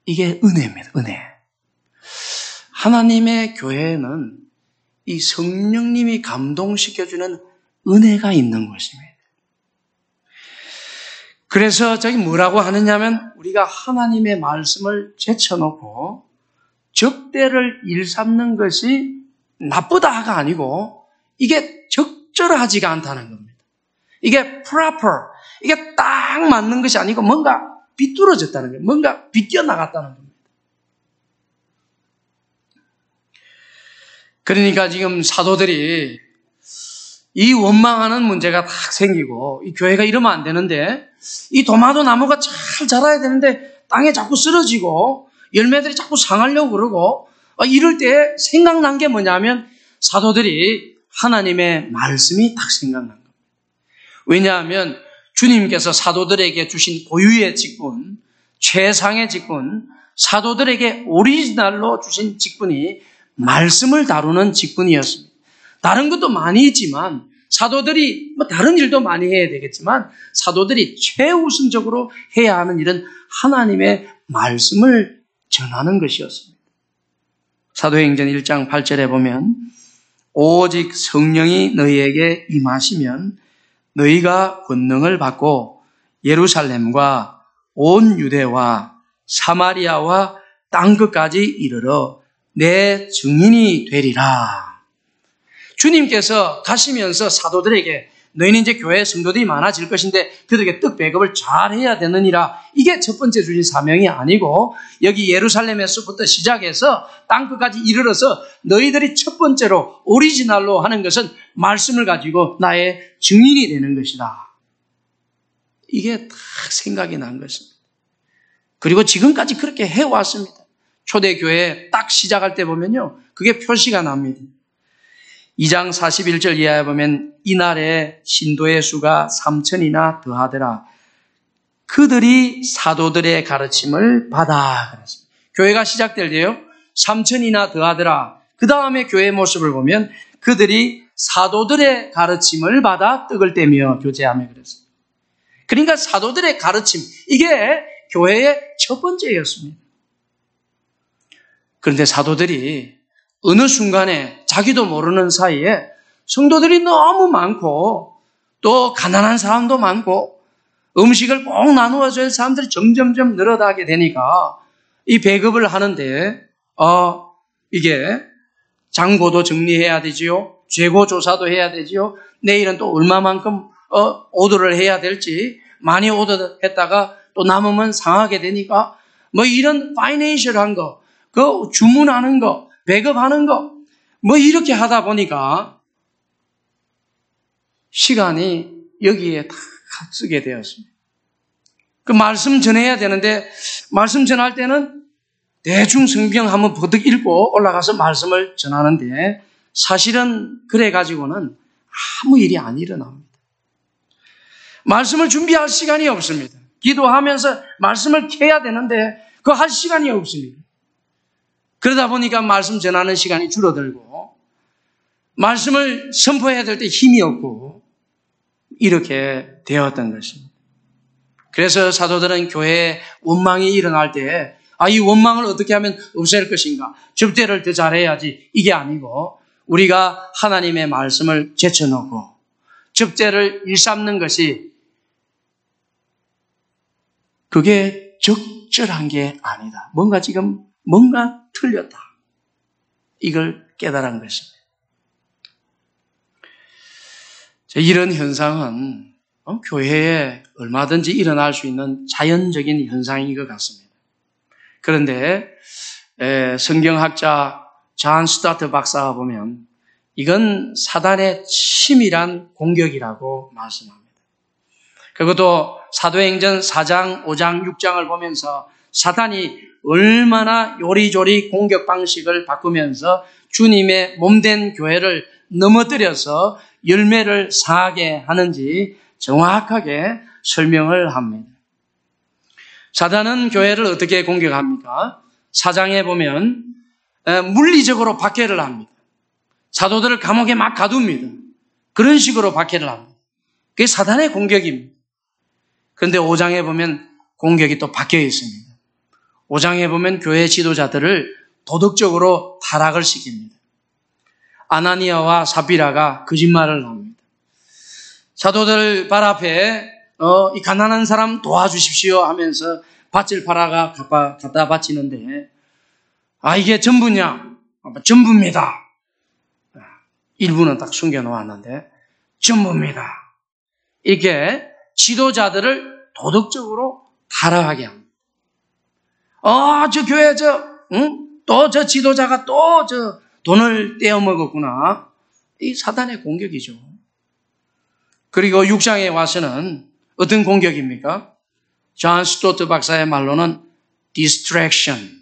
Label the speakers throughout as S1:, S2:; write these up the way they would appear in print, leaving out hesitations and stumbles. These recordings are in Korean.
S1: 이게 은혜입니다. 은혜. 하나님의 교회에는 이 성령님이 감동시켜주는 은혜가 있는 것입니다. 그래서 저기 뭐라고 하느냐면 우리가 하나님의 말씀을 제쳐놓고 적대를 일삼는 것이 나쁘다가 아니고 이게 적절하지가 않다는 겁니다. 이게 proper, 이게 딱 맞는 것이 아니고 뭔가 비뚤어졌다는 거예요. 뭔가 비껴나갔다는 겁니다. 그러니까 지금 사도들이 이 원망하는 문제가 딱 생기고 이 교회가 이러면 안 되는데 이 도마도 나무가 잘 자라야 되는데 땅에 자꾸 쓰러지고 열매들이 자꾸 상하려고 그러고 이럴 때 생각난 게 뭐냐면 사도들이 하나님의 말씀이 딱 생각난 겁니다. 왜냐하면 주님께서 사도들에게 주신 고유의 직분, 최상의 직분, 사도들에게 오리지널로 주신 직분이 말씀을 다루는 직분이었습니다. 다른 것도 많이 있지만 사도들이 다른 일도 많이 해야 되겠지만 사도들이 최우선적으로 해야 하는 일은 하나님의 말씀을 전하는 것이었습니다. 사도행전 1장 8절에 보면 오직 성령이 너희에게 임하시면 너희가 권능을 받고 예루살렘과 온 유대와 사마리아와 땅끝까지 이르러 내 증인이 되리라. 주님께서 가시면서 사도들에게 너희는 이제 교회 성도들이 많아질 것인데 그들에게 떡 배급을 잘 해야 되느니라. 이게 첫 번째 주신 사명이 아니고 여기 예루살렘에서부터 시작해서 땅끝까지 이르러서 너희들이 첫 번째로 오리지널로 하는 것은 말씀을 가지고 나의 증인이 되는 것이다. 이게 딱 생각이 난 것입니다. 그리고 지금까지 그렇게 해왔습니다. 초대교회 딱 시작할 때 보면요. 그게 표시가 납니다. 2장 41절 이하에 보면 이날에 신도의 수가 3,000이나 더하더라. 그들이 사도들의 가르침을 받아. 그랬습니다. 교회가 시작될 때요. 3,000이나 더하더라. 그 다음에 교회의 모습을 보면 그들이 사도들의 가르침을 받아 떡을 떼며 교제하며 그랬습니다. 그러니까 사도들의 가르침, 이게 교회의 첫 번째였습니다. 그런데 사도들이 어느 순간에 자기도 모르는 사이에 성도들이 너무 많고 또 가난한 사람도 많고 음식을 꼭 나누어 줄 사람들이 점점점 늘어나게 되니까 이 배급을 하는데 이게 장고도 정리해야 되지요. 재고 조사도 해야 되지요. 내일은 또 얼마만큼 오더를 해야 될지 많이 오더했다가 또 남으면 상하게 되니까 뭐 이런 파이낸셜한 거, 그 주문하는 거, 배급하는 거, 뭐 이렇게 하다 보니까 시간이 여기에 다 쓰게 되었습니다. 그 말씀 전해야 되는데 말씀 전할 때는 대충 성경 한번 버뜩 읽고 올라가서 말씀을 전하는데 사실은 그래 가지고는 아무 일이 안 일어납니다. 말씀을 준비할 시간이 없습니다. 기도하면서 말씀을 캐야 되는데 그거 할 시간이 없습니다. 그러다 보니까 말씀 전하는 시간이 줄어들고 말씀을 선포해야 될 때 힘이 없고 이렇게 되었던 것입니다. 그래서 사도들은 교회에 원망이 일어날 때 이 원망을 어떻게 하면 없앨 것인가? 접대를 더 잘해야지. 이게 아니고 우리가 하나님의 말씀을 제쳐놓고 접대를 일삼는 것이 그게 적절한 게 아니다. 뭔가 틀렸다. 이걸 깨달은 것입니다. 이런 현상은 교회에 얼마든지 일어날 수 있는 자연적인 현상인 것 같습니다. 그런데 성경학자 존 스타트 박사가 보면 이건 사단의 치밀한 공격이라고 말씀합니다. 그것도 사도행전 4장, 5장, 6장을 보면서 사단이 얼마나 요리조리 공격 방식을 바꾸면서 주님의 몸된 교회를 넘어뜨려서 열매를 상하게 하는지 정확하게 설명을 합니다. 사단은 교회를 어떻게 공격합니까? 4장에 보면 물리적으로 박해를 합니다. 사도들을 감옥에 막 가둡니다. 그런 식으로 박해를 합니다. 그게 사단의 공격입니다. 그런데 5장에 보면 공격이 또 바뀌어 있습니다. 5장에 보면 교회 지도자들을 도덕적으로 타락을 시킵니다. 아나니아와 삽비라가 거짓말을 합니다. 사도들 발 앞에 이 가난한 사람 도와주십시오 하면서 밭을 팔아가 갖다 바치는데 이게 전부냐? 전부입니다. 일부는 딱 숨겨놓았는데 전부입니다. 이렇게 지도자들을 도덕적으로 타락하게 합니다. 저 교회 또 저 지도자가 또 저 돈을 떼어먹었구나. 이 사단의 공격이죠. 그리고 6장에 와서는 어떤 공격입니까? 존 스토트 박사의 말로는 distraction.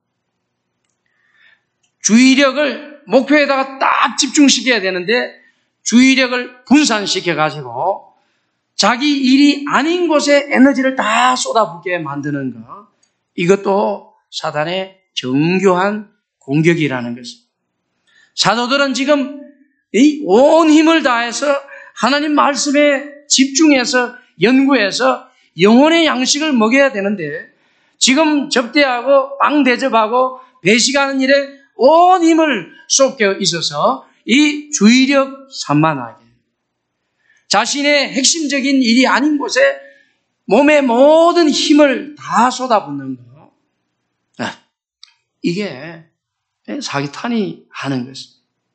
S1: 주의력을 목표에다가 딱 집중시켜야 되는데 주의력을 분산시켜가지고 자기 일이 아닌 곳에 에너지를 다 쏟아붓게 만드는 것. 이것도 사단의 정교한 공격이라는 것입니다. 사도들은 지금 온 힘을 다해서 하나님 말씀에 집중해서 연구해서 영혼의 양식을 먹여야 되는데 지금 접대하고 빵 대접하고 배식하는 일에 온 힘을 쏟겨 있어서 이 주의력 산만하게 자신의 핵심적인 일이 아닌 곳에 몸의 모든 힘을 다 쏟아붓는 거. 이게 사기탄이 하는 것입니다.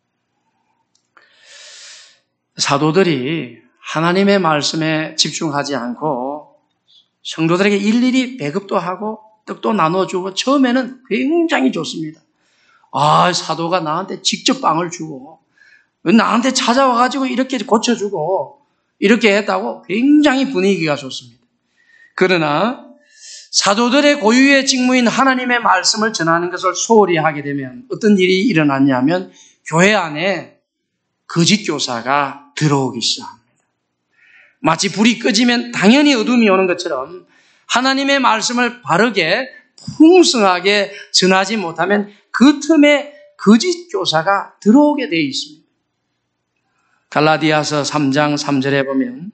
S1: 사도들이 하나님의 말씀에 집중하지 않고 성도들에게 일일이 배급도 하고 떡도 나눠주고 처음에는 굉장히 좋습니다. 사도가 나한테 직접 빵을 주고 나한테 찾아와가지고 이렇게 고쳐주고 이렇게 했다고 굉장히 분위기가 좋습니다. 그러나 사도들의 고유의 직무인 하나님의 말씀을 전하는 것을 소홀히 하게 되면 어떤 일이 일어났냐면 교회 안에 거짓 교사가 들어오기 시작합니다. 마치 불이 꺼지면 당연히 어둠이 오는 것처럼 하나님의 말씀을 바르게 풍성하게 전하지 못하면 그 틈에 거짓 교사가 들어오게 되어 있습니다. 갈라디아서 3장 3절에 보면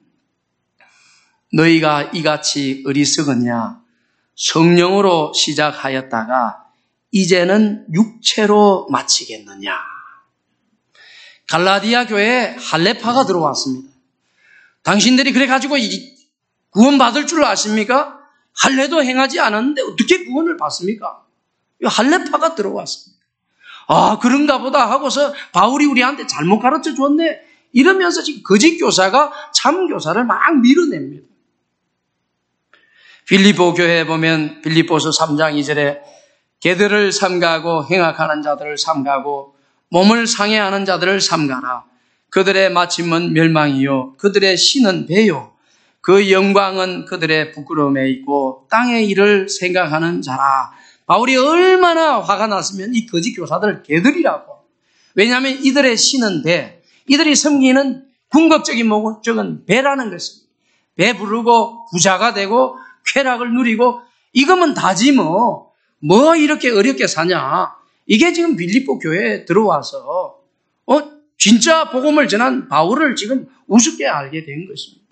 S1: 너희가 이같이 어리석었냐? 성령으로 시작하였다가 이제는 육체로 마치겠느냐? 갈라디아 교회에 할례파가 들어왔습니다. 당신들이 그래가지고 구원받을 줄 아십니까? 할례도 행하지 않았는데 어떻게 구원을 받습니까? 할례파가 들어왔습니다. 그런가 보다 하고서 바울이 우리한테 잘못 가르쳐 줬네. 이러면서 지금 거짓 교사가 참 교사를 막 밀어냅니다. 빌립보 교회에 보면 빌립보서 3장 2절에 개들을 삼가고 행악하는 자들을 삼가고 몸을 상해하는 자들을 삼가라. 그들의 마침은 멸망이요 그들의 신은 배요 그 영광은 그들의 부끄러움에 있고 땅의 일을 생각하는 자라. 바울이 얼마나 화가 났으면 이 거짓 교사들을 개들이라고. 왜냐하면 이들의 신은 배, 이들이 섬기는 궁극적인 목적은 배라는 것입니다. 배 부르고 부자가 되고 쾌락을 누리고 이거면 다지 뭐 이렇게 어렵게 사냐. 이게 지금 빌립보 교회에 들어와서 진짜 복음을 전한 바울을 지금 우습게 알게 된 것입니다.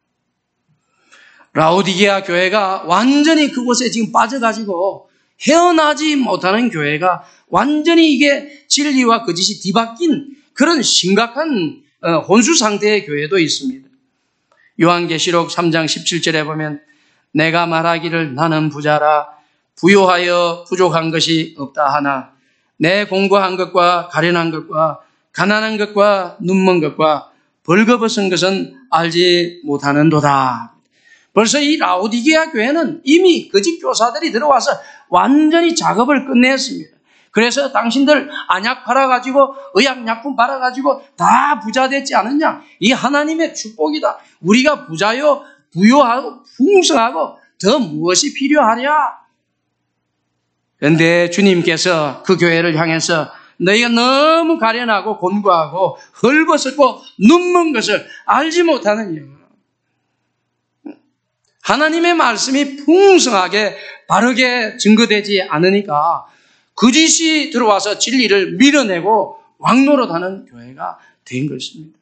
S1: 라오디게아 교회가 완전히 그곳에 지금 빠져가지고 헤어나지 못하는 교회가 완전히 이게 진리와 거짓이 뒤바뀐 그런 심각한 혼수 상태의 교회도 있습니다. 요한계시록 3장 17절에 보면 내가 말하기를 나는 부자라 부요하여 부족한 것이 없다 하나 내 공고한 것과 가련한 것과 가난한 것과 눈먼 것과 벌거벗은 것은 알지 못하는도다. 벌써 이 라오디게아 교회는 이미 거짓 교사들이 들어와서 완전히 작업을 끝냈습니다. 그래서 당신들 안약 팔아가지고 의약약품 팔아가지고 다 부자 됐지 않느냐? 이 하나님의 축복이다. 우리가 부자요 부요하고 풍성하고 더 무엇이 필요하랴? 그런데 주님께서 그 교회를 향해서 너희가 너무 가련하고 곤고하고 헐벗었고 눈먼 것을 알지 못하느냐. 하나님의 말씀이 풍성하게 바르게 증거되지 않으니까 거짓이 들어와서 진리를 밀어내고 왕노릇하는 교회가 된 것입니다.